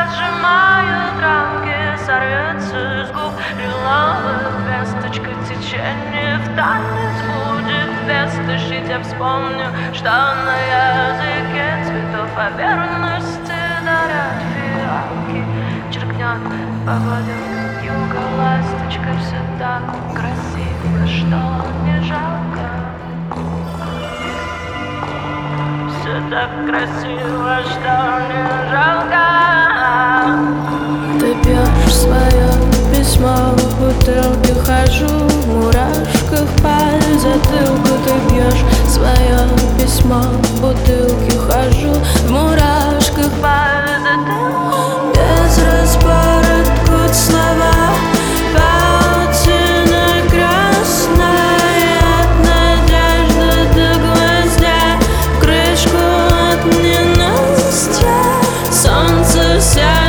сжимают рамки, сорвется с губ лиловых весточка течение в танец будет весточить. Я вспомню, что на языке цветов о верности дарят фиалки. Черкнет по водам юга ласточка, все так красиво, что не жалко. Все так красиво, что не жалко. Ты пьешь свое письмо в бутылке, хожу в мурашках по затылку. Ты пьешь свое письмо в бутылке, хожу в мурашках по затылку. Без разбора ткут слова, паутина красная, от надежды до гвоздя, в крышку от ненастья. Солнце сядет.